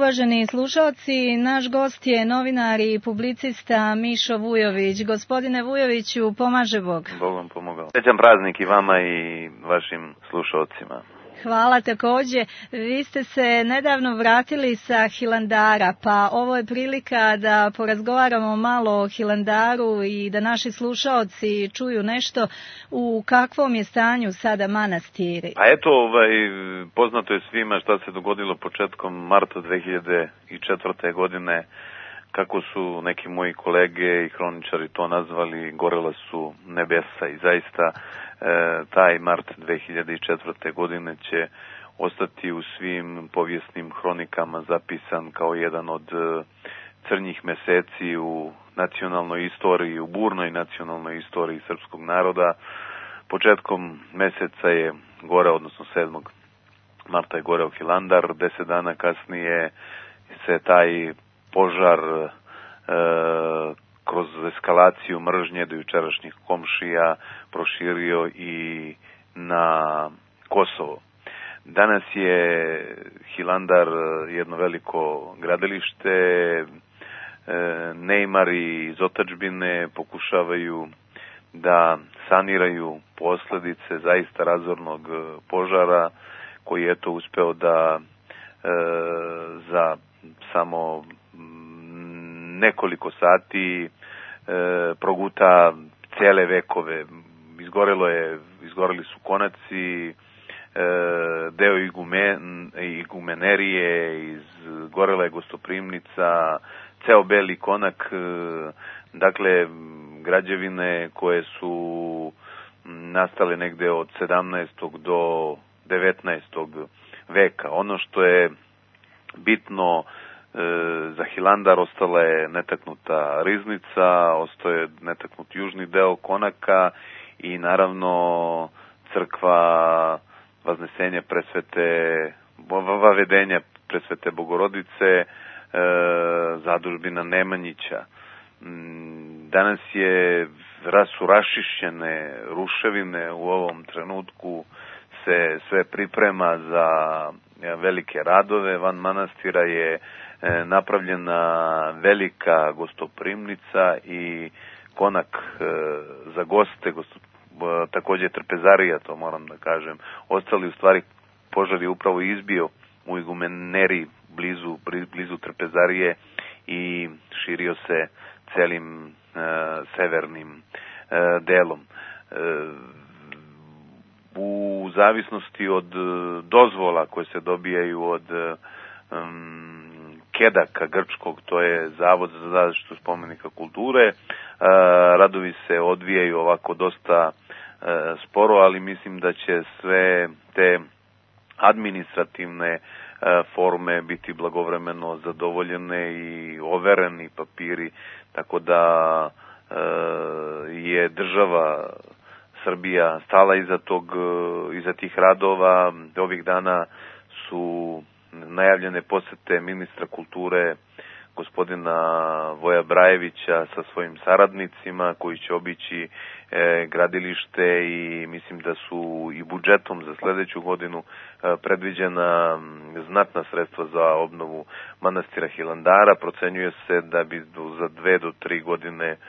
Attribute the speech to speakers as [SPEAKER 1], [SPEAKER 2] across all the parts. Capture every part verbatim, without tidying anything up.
[SPEAKER 1] uvaženi slušalci. Naš gost je novinar i publicista Mišo Vujović. Gospodine Vujoviću, pomaže Bog.
[SPEAKER 2] Bog vam pomogao. Srećan praznik i vama i vašim slušalcima.
[SPEAKER 1] Hvala također. Vi ste se nedavno vratili sa Hilandara, pa ovo je prilika da porazgovaramo malo o Hilandaru i da naši slušaoci čuju nešto u kakvom je stanju sada manastir.
[SPEAKER 2] A eto, ovaj, poznato je svima šta se dogodilo početkom marta dve hiljade četvrte. godine, kako su neki moji kolege i hroničari to nazvali, gorela su nebesa i zaista e, taj mart dve hiljade četvrte. godine će ostati u svim povijesnim hronikama zapisan kao jedan od e, crnjih meseci u nacionalnoj istoriji, u burnoj nacionalnoj istoriji srpskog naroda. Početkom meseca je gore, odnosno sedmog marta je goreo Hilandar, deset dana kasnije se taj požar e, kroz eskalaciju mržnje do jučerašnjih komšija proširio i na Kosovo. Danas je Hilandar jedno veliko gradilište, e, neimari iz otadžbine pokušavaju da saniraju posljedice zaista razornog požara koji je to uspeo da e, za samo nekoliko sati e, proguta cijele vekove. Izgorelo je, izgoreli su konaci, e, deo igumen, igumenerije, izgorela je gostoprimnica, ceo beli konak, e, dakle građevine koje su nastale negde od sedamnaestog do devetnaestog veka. Ono što je bitno e, za Hilandar, ostala je netaknuta riznica, ostao je netaknut južni deo konaka i naravno crkva Vaznesenja presvete, vavedenja presvete Bogorodice, e, zadužbina Nemanjića. Danas je su rašišćene ruševine, u ovom trenutku se sve priprema za velike radove. Van manastira je napravljena velika gostoprimnica i konak za goste, također trpezarija, to moram da kažem. Ostali u stvari požar je upravo izbio u igumeneri blizu, blizu trpezarije i širio se celim e, severnim e, delom. E, u zavisnosti od dozvola koje se dobijaju od um, Kedaka grčkog, to je Zavod za zaštitu spomenika kulture, e, radovi se odvijaju ovako dosta e, sporo, ali mislim da će sve te administrativne forme biti blagovremeno zadovoljene i overeni papiri, tako da e, je država Srbija stala iza tog, iza tih radova. Ovih dana su najavljene posete ministra kulture gospodina Voja Brajevića sa svojim saradnicima koji će obići e, gradilište i mislim da su i budžetom za sljedeću godinu e, predviđena znatna sredstva za obnovu manastira Hilandara. Procenjuje se da bi za dve do tri godine e,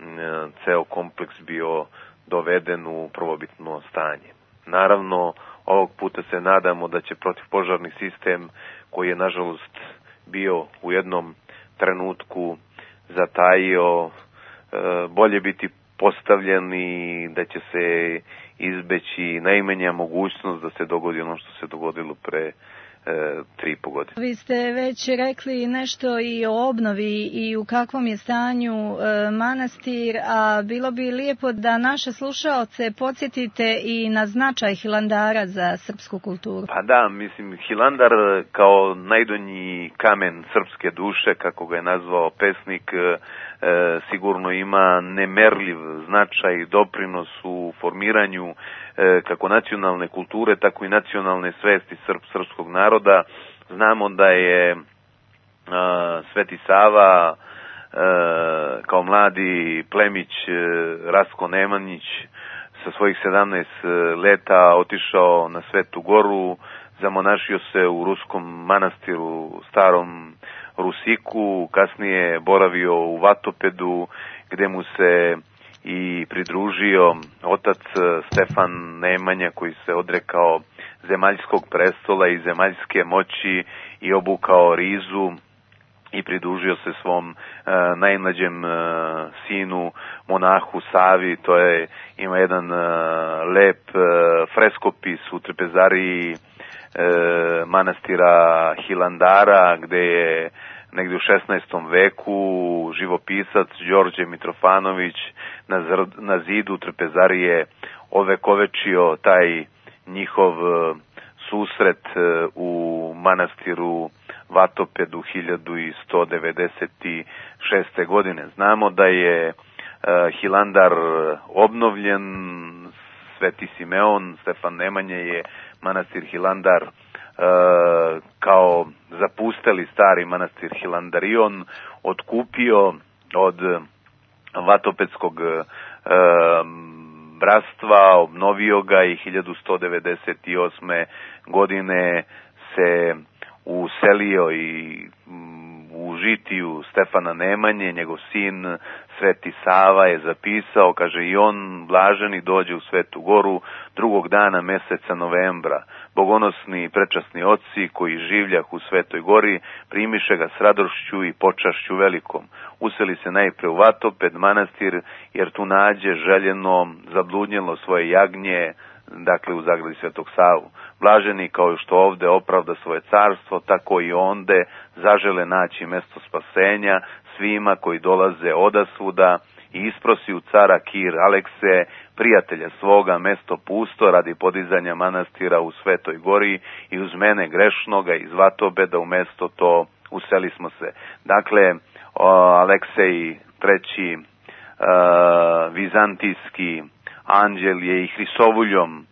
[SPEAKER 2] ceo kompleks bio doveden u prvobitno stanje. Naravno, ovog puta se nadamo da će protivpožarni sistem, koji je nažalost bio u jednom trenutku zatajio, bolje biti postavljen i da će se izbeći najmanja mogućnost da se dogodi ono što se dogodilo pre tri i po godine.
[SPEAKER 1] Vi ste već rekli nešto i o obnovi i u kakvom je stanju e, manastir, a bilo bi lijepo da naše slušaoce podsjetite i na značaj Hilandara za srpsku kulturu.
[SPEAKER 2] Pa da, mislim, Hilandar kao najdonji kamen srpske duše, kako ga je nazvao pesnik, e, sigurno ima nemerljiv značaj i doprinos u formiranju e, kako nacionalne kulture, tako i nacionalne svesti srp, srpskog naroda. Znamo da je e, Sveti Sava e, kao mladi plemić e, Rastko Nemanjić sa svojih sedamnaest leta otišao na Svetu Goru, zamonašio se u ruskom manastiru starom Rusiku, kasnije boravio u Vatopedu, gde mu se i pridružio otac Stefan Nemanja, koji se odrekao zemaljskog prestola i zemaljske moći i obukao rizu i pridružio se svom e, najmlađem e, sinu, monahu Savi. To je, ima jedan e, lep e, freskopis u trpezariji e, manastira Hilandara, gde je negdje u šesnaestom veku živopisac Đorđe Mitrofanović na, zr, na zidu trpezarije ovekovečio taj njihov e, susret e, u manastiru Vatopedu hiljadu sto devedeset šeste. godine. Znamo da je e, Hilandar obnovljen, Sveti Simeon, Stefan Nemanje je manastir Hilandar e, kao zapusteli stari manastir Hilandarion otkupio od Vatopedskog e, bratstva, obnovio ga i hiljadu sto devedeset osme. godine se uselio i u žitiju Stefana Nemanje, njegov sin Sveti Sava je zapisao, kaže, i on blaženi dođe u Svetu Goru drugog dana meseca novembra. Bogonosni i prečasni oci koji življah u Svetoj Gori primiše ga s radošću i počašću velikom. Useli se najpre u Vatoped manastir, jer tu nađe željeno zabludnjelo svoje jagnje, dakle u zagradi Svetog Savu. Blaženi kao što ovde opravda svoje carstvo, tako i onde zažele naći mesto spasenja svima koji dolaze odasvuda i isprosi u cara Kir Alekse, prijatelja svoga, mesto pusto radi podizanja manastira u Svetoj Gori i uz mene grešnoga iz Vatobeda u mesto to useli smo se. Dakle, o, Aleksej treći uh, vizantijski anđel je i Hrisovuljom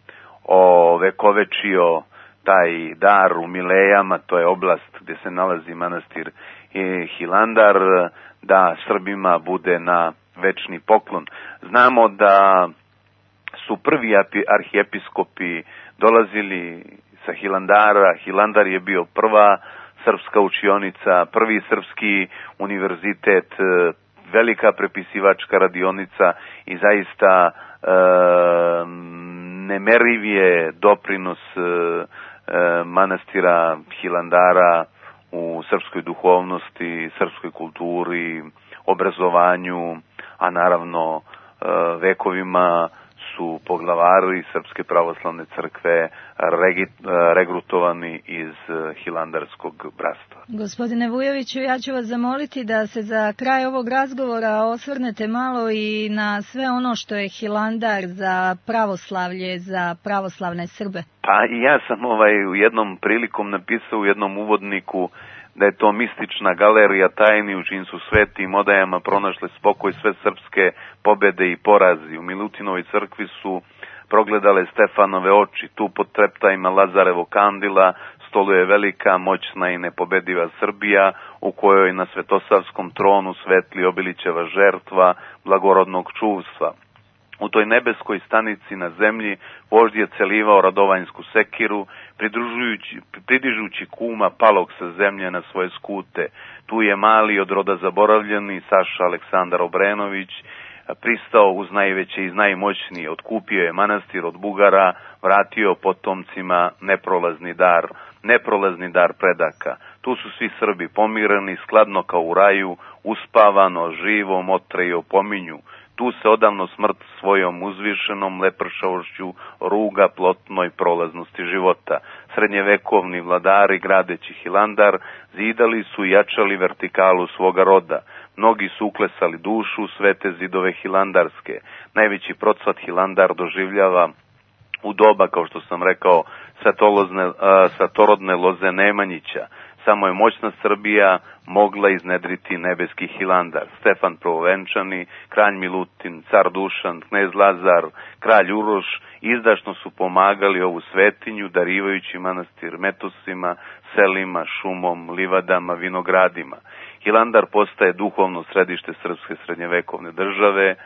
[SPEAKER 2] ovekovečio taj dar u Milejama, to je oblast gdje se nalazi manastir Hilandar, da Srbima bude na večni poklon. Znamo da su prvi arhijepiskopi dolazili sa Hilandara. Hilandar je bio prva srpska učionica, prvi srpski univerzitet, velika prepisivačka radionica i zaista e, nemeriv je doprinos e, manastira Hilandara u srpskoj duhovnosti, srpskoj kulturi, obrazovanju, a naravno vekovima su poglavari Srpske pravoslavne crkve regrutovani iz Hilandarskog bratstva.
[SPEAKER 1] Gospodine Vujoviću, ja ću vas zamoliti da se za kraj ovog razgovora osvrnete malo i na sve ono što je Hilandar za pravoslavlje, za pravoslavne Srbe.
[SPEAKER 2] Pa i ja sam ovaj u jednom prilikom napisao u jednom uvodniku da je to mistična galerija tajni u čim su svetim odajama pronašle spokoj sve srpske pobede i porazi. U Milutinovoj crkvi su progledale Stefanove oči, tu pod treptajima Lazarevo kandila stoluje velika, moćna i nepobediva Srbija, u kojoj na Svetosavskom tronu svetli Obilićeva žertva blagorodnog čuvstva. U toj nebeskoj stanici na zemlji vožd je celivao Radovanjsku sekiru, pridižući kuma palog sa zemlje na svoje skute. Tu je mali od roda zaboravljeni Saša Aleksandar Obrenović pristao uz najveće i najmoćnije, otkupio je manastir od Bugara, vratio potomcima neprolazni dar, neprolazni dar predaka. Tu su svi Srbi pomireni, skladno kao u raju, uspavano, živo, motre i opominju. Tu se odavno smrt svojom uzvišenom lepršavošću ruga plotnoj prolaznosti života. Srednjevekovni vladari, gradeći Hilandar, zidali su i jačali vertikalu svoga roda. Mnogi su uklesali dušu svete zidove hilandarske. Najveći procvat Hilandar doživljava u doba, kao što sam rekao, svatorodne loze Nemanjića. Samo je moćna Srbija mogla iznedriti nebeski Hilandar. Stefan Prvovenčani, kralj Milutin, car Dušan, knez Lazar, kralj Uroš izdašno su pomagali ovu svetinju, darivajući manastir metosima, selima, šumom, livadama, vinogradima. Hilandar postaje duhovno središte srpske srednjevekovne države.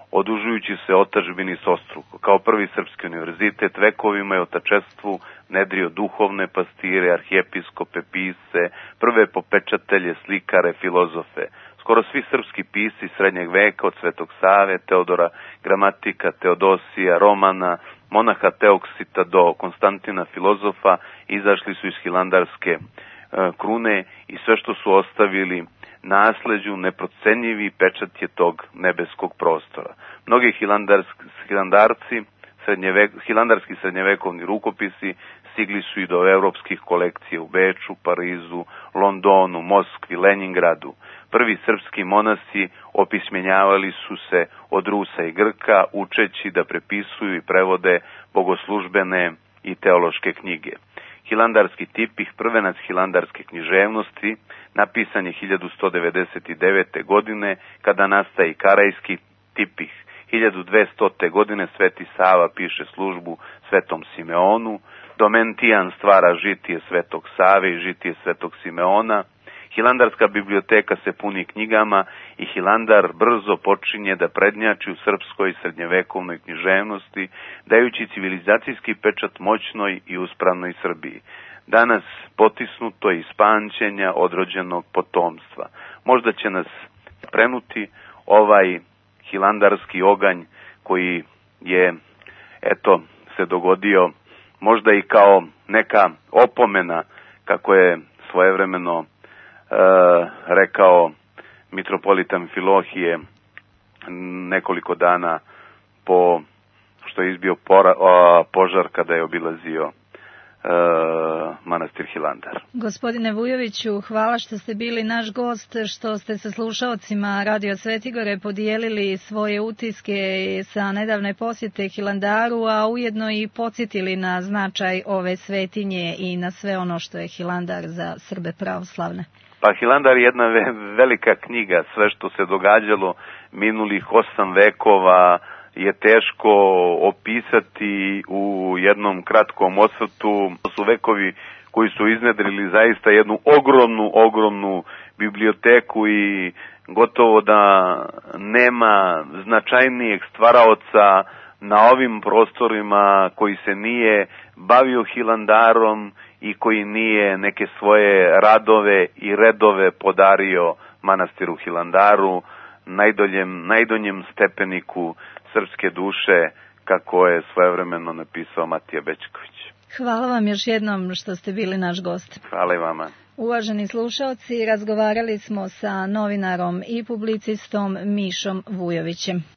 [SPEAKER 2] odužujući se otadžbini sostruko. Kao prvi srpski univerzitet vekovima je otačestvu nedrio duhovne pastire, arhijepiskope, pisce, prve popečatelje, slikare, filozofe. Skoro svi srpski pisci srednjeg veka od Svetog Save, Teodora Gramatika, Teodosija, Romana, monaha Teoksita do Konstantina filozofa izašli su iz hilandarske e, krune i sve što su ostavili nasleđu neprocenjivi pečat je tog nebeskog prostora. Mnogi hilandarci, srednjevek, hilandarski srednjevekovni rukopisi stigli su i do evropskih kolekcija u Beču, Parizu, Londonu, Moskvi, Leningradu. Prvi srpski monasi opismenjavali su se od Rusa i Grka, učeći da prepisuju i prevode bogoslužbene i teološke knjige. Hilandarski tipih, prvenac hilandarske književnosti, napisan je hiljadu sto devedeset devete. godine, kada nastaje i Karajski tipih. hiljadu dvestote. godine Sveti Sava piše službu Svetom Simeonu, Domentijan stvara žitije Svetog Save i žitije Svetog Simeona, Hilandarska biblioteka se puni knjigama i Hilandar brzo počinje da prednjači u srpskoj srednjevekovnoj književnosti, dajući civilizacijski pečat moćnoj i uspravnoj Srbiji. Danas potisnuto iz pamćenja odrođenog potomstva. Možda će nas prenuti ovaj hilandarski oganj koji je, eto, se dogodio možda i kao neka opomena, kako je svojevremeno e, rekao mitropolit Amfilohije nekoliko dana po što je izbio pora, o, požar kada je obilazio e, manastir Hilandar.
[SPEAKER 1] Gospodine Vujoviću, hvala što ste bili naš gost, što ste sa slušaocima Radio Svetigore podijelili svoje utiske sa nedavne posjete Hilandaru, a ujedno i podsjetili na značaj ove svetinje i na sve ono što je Hilandar za Srbe pravoslavne.
[SPEAKER 2] Pa Hilandar je jedna ve- velika knjiga, sve što se događalo minulih osam vekova je teško opisati u jednom kratkom osvrtu. To su vekovi koji su iznedrili zaista jednu ogromnu, ogromnu biblioteku i gotovo da nema značajnijeg stvaraoca na ovim prostorima koji se nije bavio Hilandarom i koji nije neke svoje radove i redove podario manastiru Hilandaru, najdoljem, najdonjem stepeniku srpske duše, kako je svojevremeno napisao Matija Bećković.
[SPEAKER 1] Hvala vam još jednom što ste bili naš gost.
[SPEAKER 2] Hvala i vama.
[SPEAKER 1] Uvaženi slušaoci, razgovarali smo sa novinarom i publicistom Mišom Vujovićem.